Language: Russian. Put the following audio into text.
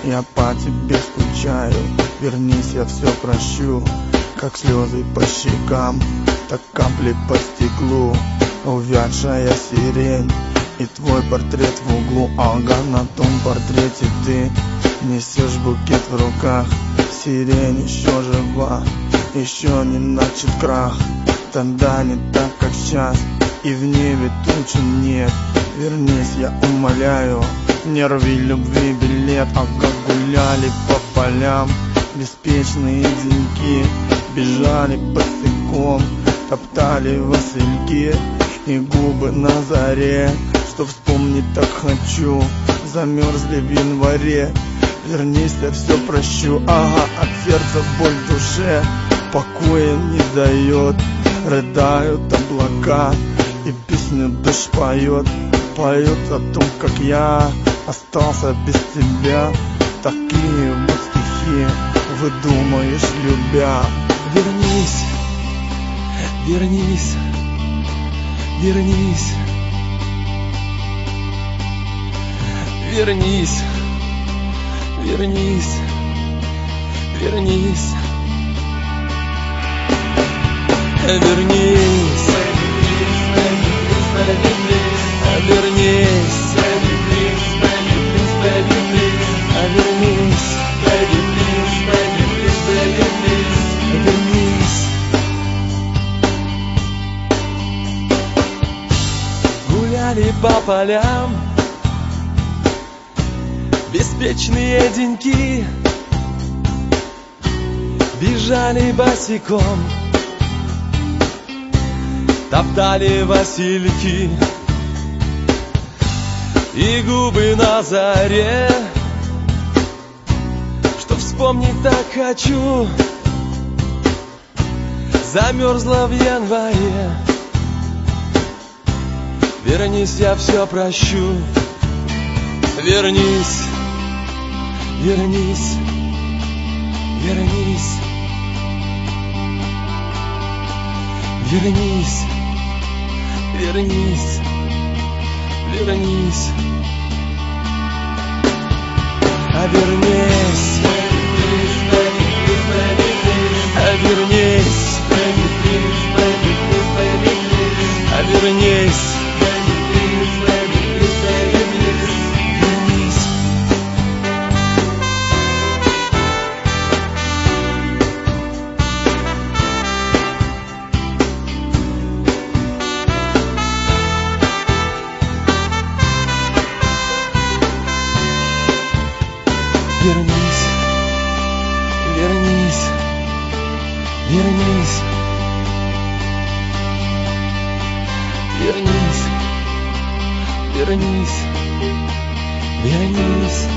Я по тебе скучаю, вернись, я все прощу. Как слезы по щекам, так капли по стеклу. Увядшая сирень и твой портрет в углу. Ага, на том портрете ты несешь букет в руках. Сирень еще жива, еще не начат крах. Тогда не так, как сейчас, и в небе тучи нет. Вернись, я умоляю, не рви любви билет. Ага, гуляли по полям беспечные деньки, бежали босиком, топтали васильки и губы на заре. Что вспомнить так хочу, замерзли в январе. Вернись, я все прощу. Ага, от сердца боль в душе покоя не дает. Рыдают облака, и песню дождь поет. Поет о том, как я остался без тебя. Такие вот стихи выдумаешь, любя. Вернись, вернись, вернись, вернись, вернись, вернись, вернись, вернись, вернись. Гуляли по полям беспечные деньки, бежали босиком, топтали васильки и губы на заре. Что вспомнить так хочу, замерзла в январе. Вернись, я все прощу. Вернись, вернись, вернись, вернись, вернись, вернись, а вернись, а вернись, а вернись. Вернись, вернись, вернись, вернись, вернись, вернись.